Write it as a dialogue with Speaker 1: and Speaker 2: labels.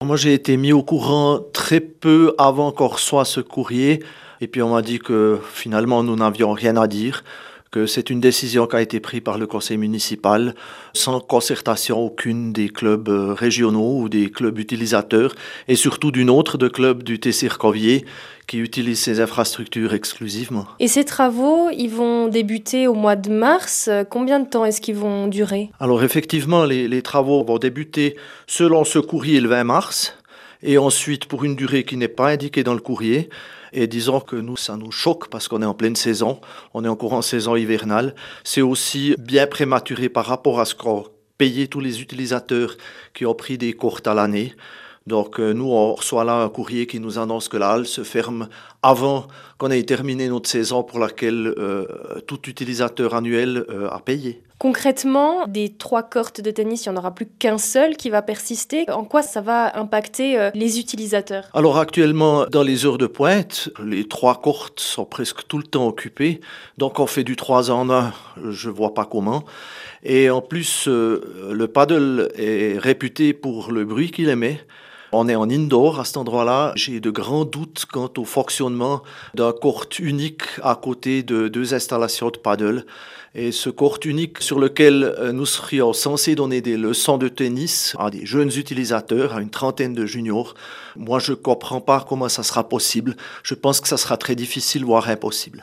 Speaker 1: Moi, j'ai été mis au courant très peu avant qu'on reçoive ce courrier. Et puis, on m'a dit que finalement, nous n'avions rien à dire, que c'est une décision qui a été prise par le conseil municipal, sans concertation aucune des clubs régionaux ou des clubs utilisateurs, et surtout d'une autre de club du TC Recovier, qui utilise ces infrastructures exclusivement.
Speaker 2: Et ces travaux, ils vont débuter au mois de mars. Combien de temps est-ce qu'ils vont durer?
Speaker 1: Alors effectivement, les travaux vont débuter selon ce courrier le 20 mars, et ensuite pour une durée qui n'est pas indiquée dans le courrier. Et disons que nous, ça nous choque parce qu'on est en pleine saison, on est encore en saison hivernale. C'est aussi bien prématuré par rapport à ce qu'ont payé tous les utilisateurs qui ont pris des courtes à l'année. Donc nous, on reçoit là un courrier qui nous annonce que la halle se ferme avant qu'on ait terminé notre saison pour laquelle tout utilisateur annuel a payé.
Speaker 2: Concrètement, des 3 courts de tennis, il n'y en aura plus qu'un seul qui va persister. En quoi ça va impacter les utilisateurs?
Speaker 1: Alors actuellement, dans les heures de pointe, les 3 courts sont presque tout le temps occupés. Donc on fait du 3 en 1, je ne vois pas comment. Et en plus, le paddle est réputé pour le bruit qu'il émet. On est en indoor à cet endroit-là. J'ai de grands doutes quant au fonctionnement d'un court unique à côté de 2 installations de paddle. Et ce court unique sur lequel nous serions censés donner des leçons de tennis à des jeunes utilisateurs, à une trentaine de juniors, moi je ne comprends pas comment ça sera possible. Je pense que ça sera très difficile, voire impossible.